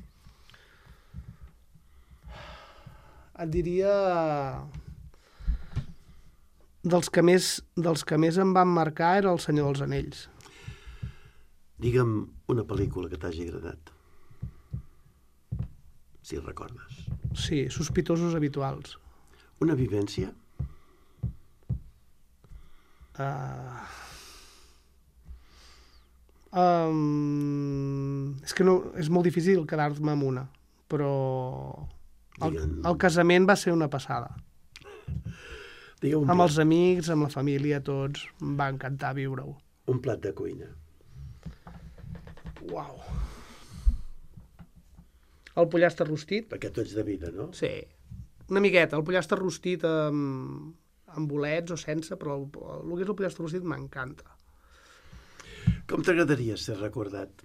Et diria... Dels que més, dels que més em van marcar era El Senyor dels Anells.
Digue'm una pel·lícula que t'hagi agradat. Si recordes.
Sí, Sospitosos habituals.
Una vivència?
Uh, Um, és que no, és molt difícil quedar-me amb una, però el, el casament va ser una passada.
Digue'm
amb els amics, amb la família, tots. Em va encantar viure-ho.
Un plat de cuina.
Uau. El pollastre rostit.
Perquè tu ets de vida, no?
Sí. Una miqueta. El pollastre rostit amb, amb bolets o sense, però el, el que és el pollastre rostit m'encanta.
Com t'agradaria ser recordat?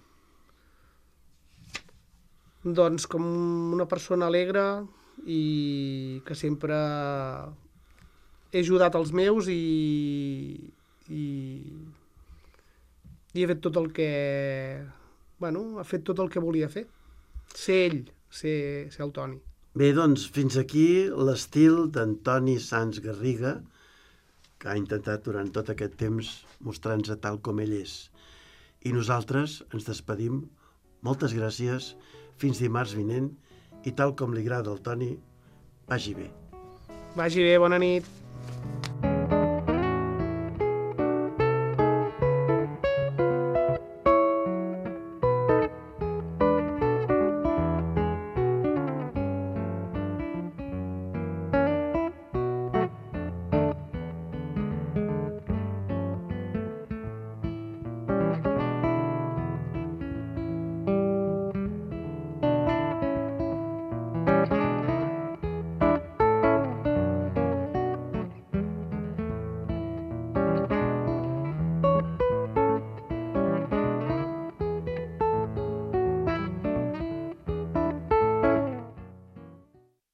Doncs com una persona alegre i que sempre he ajudat els meus i, i, i he fet tot el que... Bueno, ha fet tot el que volia fer. Ser ell, ser, ser el Toni.
Bé, doncs, fins aquí l'estil d'Antoni Sans Garriga, que ha intentat durant tot aquest temps mostrar-nos tal com ell és. I nosaltres ens despedim. Moltes gràcies. Fins dimarts vinent. I tal com li agrada al Toni, vagi bé.
Vagi bé, bona nit.